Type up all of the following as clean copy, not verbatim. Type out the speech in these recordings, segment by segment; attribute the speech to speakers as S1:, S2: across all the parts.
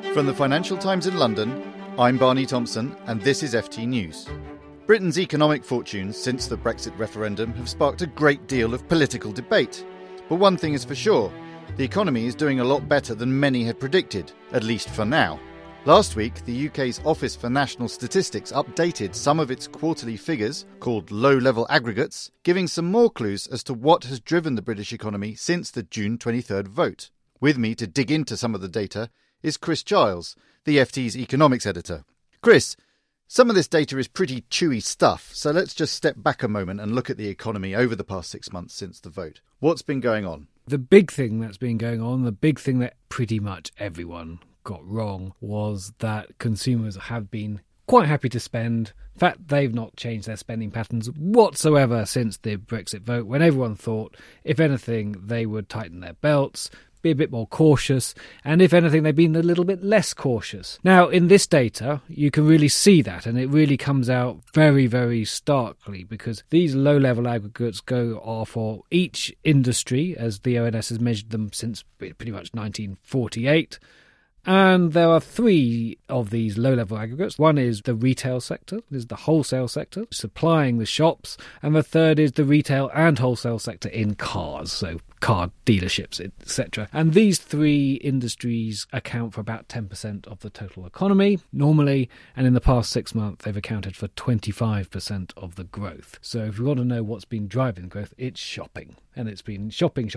S1: From the Financial Times in London, I'm Barney Thompson, and this is FT News. Britain's economic fortunes since the Brexit referendum have sparked a great deal of political debate. But one thing is for sure, the economy is doing a lot better than many had predicted, at least for now. Last week, the UK's Office for National Statistics updated some of its quarterly figures, called low-level aggregates, giving some more clues as to what has driven the British economy since the June 23rd vote. With me to dig into some of the data is Chris Giles, the FT's economics editor. Chris, some of this data is pretty chewy stuff, so let's just step back a moment and look at the economy over the past 6 months since the vote. What's been going on?
S2: The big thing that's been going on, the big thing that pretty much everyone got wrong, was that consumers have been quite happy to spend. In fact, they've not changed their spending patterns whatsoever since the Brexit vote, when everyone thought, if anything, they would tighten their belts, be a bit more cautious, and if anything, they've been a little bit less cautious. Now, in this data, you can really see that, and it really comes out very, very starkly, because these low-level aggregates are for each industry, as the ONS has measured them since pretty much 1948. And there are three of these low-level aggregates. One is the retail sector, this is the wholesale sector, supplying the shops, and the third is the retail and wholesale sector in cars, so car dealerships, etc. And these three industries account for about 10% of the total economy normally, and in the past 6 months they've accounted for 25% of the growth. So if you want to know what's been driving growth, it's shopping. And it's been shopping,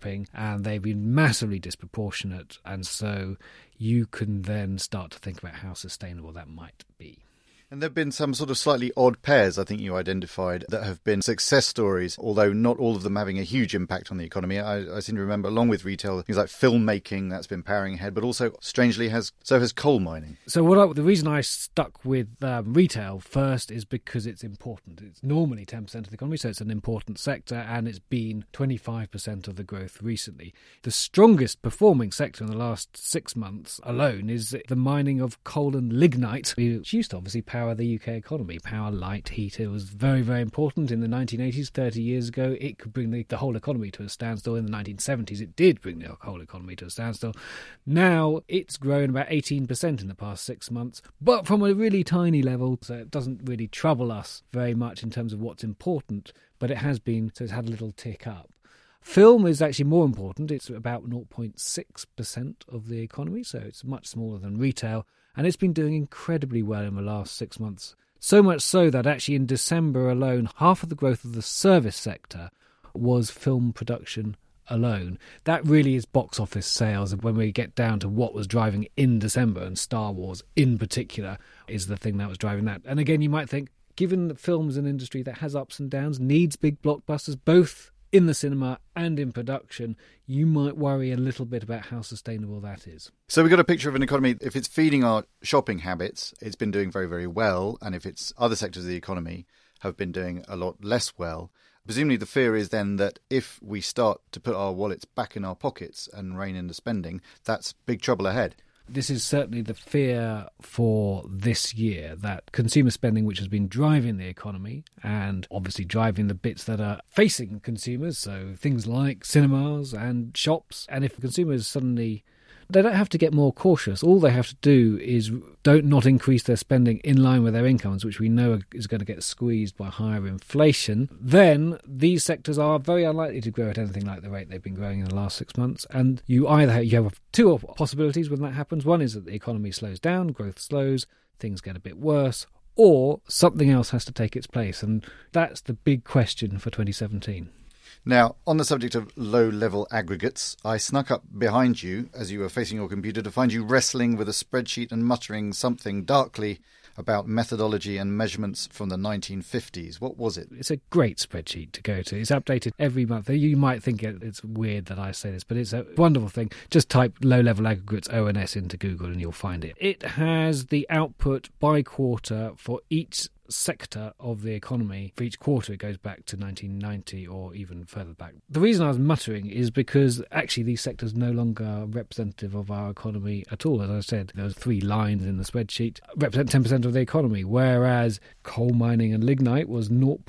S2: and they've been massively disproportionate, and so you can then start to think about how sustainable that might be.
S1: And there have been some sort of slightly odd pairs, I think you identified, that have been success stories, although not all of them having a huge impact on the economy. I seem to remember, along with retail, things like filmmaking, that's been powering ahead, but also, strangely, has coal mining.
S2: So the reason I stuck with retail first is because it's important. It's normally 10% of the economy, so it's an important sector, and it's been 25% of the growth recently. The strongest performing sector in the last 6 months alone is the mining of coal and lignite, which used to obviously power the UK economy. Power, light, heat, it was very, very important in the 1980s, 30 years ago. It could bring the whole economy to a standstill. In the 1970s, it did bring the whole economy to a standstill. Now, it's grown about 18% in the past 6 months, but from a really tiny level, so it doesn't really trouble us very much in terms of what's important, but it has been, so it's had a little tick up. Film is actually more important. It's about 0.6% of the economy, so it's much smaller than retail. And it's been doing incredibly well in the last 6 months. So much so that actually in December alone, half of the growth of the service sector was film production alone. That really is box office sales. And when we get down to what was driving in December, and Star Wars in particular is the thing that was driving that. And again, you might think, given that film is an industry that has ups and downs, needs big blockbusters, both in the cinema and in production, you might worry a little bit about how sustainable that is.
S1: So we've got a picture of an economy, if it's feeding our shopping habits, it's been doing very, very well. And if it's other sectors of the economy have been doing a lot less well, presumably the fear is then that if we start to put our wallets back in our pockets and rein in the spending, that's big trouble ahead.
S2: This is certainly the fear for this year, that consumer spending, which has been driving the economy and obviously driving the bits that are facing consumers, so things like cinemas and shops, and if consumers suddenly, they don't have to get more cautious. All they have to do is not increase their spending in line with their incomes, which we know is going to get squeezed by higher inflation. Then these sectors are very unlikely to grow at anything like the rate they've been growing in the last 6 months. And you have two possibilities when that happens. One is that the economy slows down, growth slows, things get a bit worse, or something else has to take its place. And that's the big question for 2017.
S1: Now, on the subject of low-level aggregates, I snuck up behind you as you were facing your computer to find you wrestling with a spreadsheet and muttering something darkly about methodology and measurements from the 1950s. What was it?
S2: It's a great spreadsheet to go to. It's updated every month. You might think it's weird that I say this, but it's a wonderful thing. Just type low-level aggregates ONS into Google and you'll find it. It has the output by quarter for each sector of the economy. For each quarter, it goes back to 1990 or even further back. The reason I was muttering is because actually these sectors no longer are representative of our economy at all. As I said, those 3 lines in the spreadsheet represent 10% of the economy, whereas coal mining and lignite was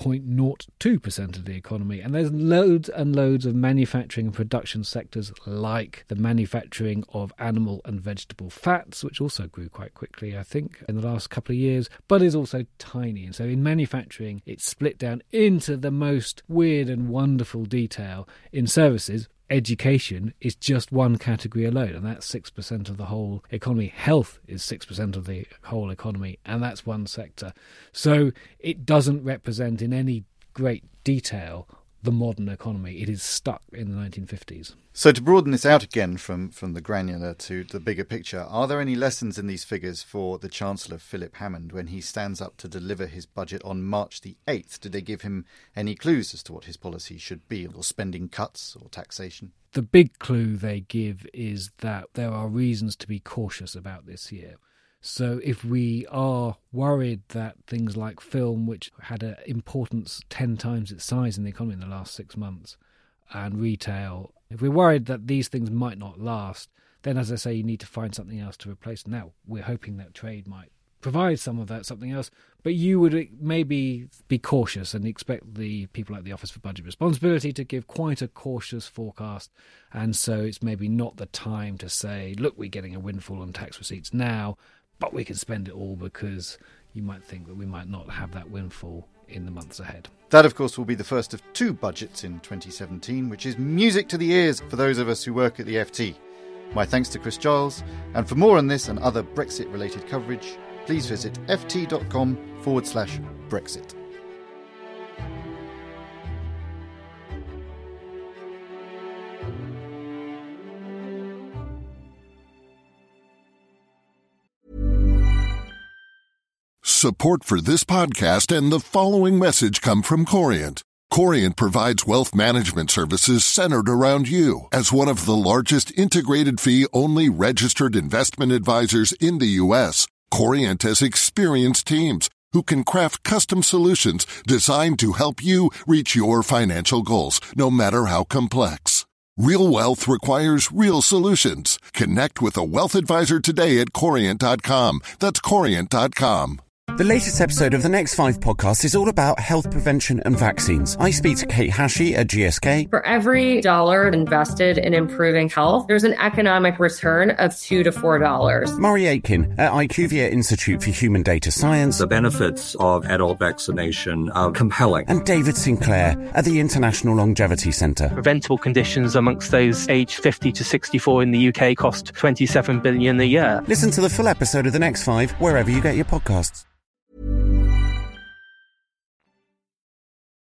S2: 0.02% of the economy. And there's loads and loads of manufacturing and production sectors like the manufacturing of animal and vegetable fats, which also grew quite quickly, I think, in the last couple of years, but is also tiny. And so in manufacturing, it's split down into the most weird and wonderful detail. In services, education is just one category alone, and that's 6% of the whole economy. Health is 6% of the whole economy, and that's one sector. So it doesn't represent in any great detail the modern economy. It is stuck in the 1950s.
S1: So to broaden this out again from the granular to the bigger picture, are there any lessons in these figures for the Chancellor, Philip Hammond, when he stands up to deliver his budget on March the 8th? Did they give him any clues as to what his policy should be, or spending cuts or taxation?
S2: The big clue they give is that there are reasons to be cautious about this year. So if we are worried that things like film, which had an importance 10 times its size in the economy in the last 6 months, and retail, if we're worried that these things might not last, then, as I say, you need to find something else to replace. Now, we're hoping that trade might provide some of that, something else, but you would maybe be cautious and expect the people at the Office for Budget Responsibility to give quite a cautious forecast, and so it's maybe not the time to say, look, we're getting a windfall on tax receipts now, but we can spend it all, because you might think that we might not have that windfall in the months ahead.
S1: That, of course, will be the first of 2 budgets in 2017, which is music to the ears for those of us who work at the FT. My thanks to Chris Giles, and for more on this and other Brexit-related coverage, please visit ft.com/Brexit.
S3: Support for this podcast and the following message come from Corient. Corient provides wealth management services centered around you. As one of the largest integrated fee-only registered investment advisors in the U.S., Corient has experienced teams who can craft custom solutions designed to help you reach your financial goals, no matter how complex. Real wealth requires real solutions. Connect with a wealth advisor today at Corient.com. That's Corient.com.
S4: The latest episode of the Next 5 podcast is all about health prevention and vaccines. I speak to Kate Hashey at GSK.
S5: For every dollar invested in improving health, there's an economic return of $2 to $4.
S4: Murray Aitken at IQVIA Institute for Human Data Science.
S6: The benefits of adult vaccination are compelling.
S4: And David Sinclair at the International Longevity Centre.
S7: Preventable conditions amongst those aged 50 to 64 in the UK cost $27 billion a year.
S4: Listen to the full episode of the Next 5 wherever you get your podcasts.